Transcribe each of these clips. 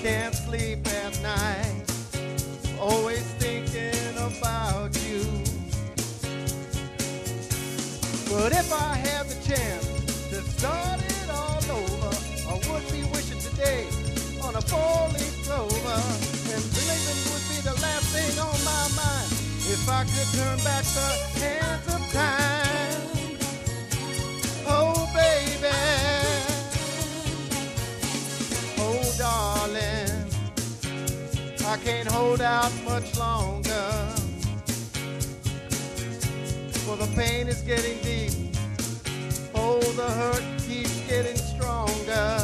Can't sleep at night, always thinking about you. But if I had the chance to start it all over, I would be wishing today on a four-leaf clover, and living would be the last thing on my mind. If I could turn back the hands of time, oh baby, oh darling, I can't hold out much longer, for the pain is getting deep, oh the hurt keeps getting stronger.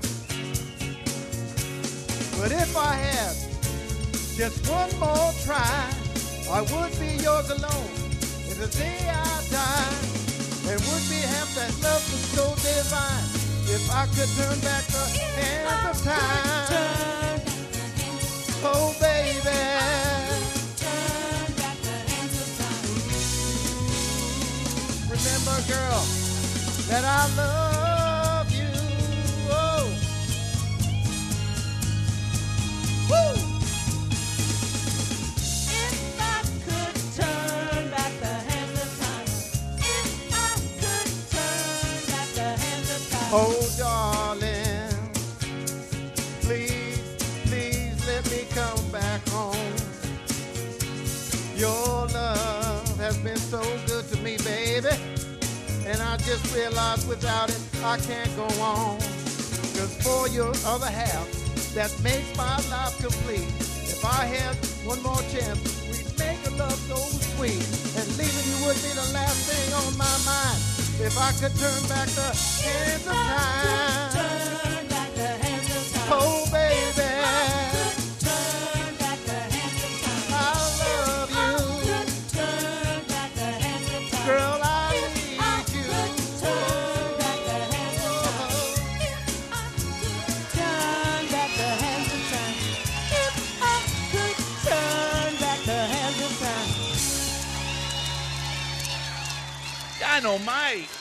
But if I had just one more try, I would be yours alone in the day I die, and would be have that love that's so divine. If I could turn back the hands of time, oh baby, remember girl that I love you, oh, woo. Oh, darling, please, please let me come back home. Your love has been so good to me, baby, and I just realized without it, I can't go on. 'Cause for your other half, that makes my life complete. If I had one more chance, we'd make a love so sweet, and leaving you would be the last thing on my mind. If I could turn back the hands of time, turn back the hands of time. Oh baby, Turn back the hands of time. I love you, Turn back the hands of time. girl, I need you. Turn back the hands of time. Turn back the hands of time. If I could turn back the hands of time. Dynamite.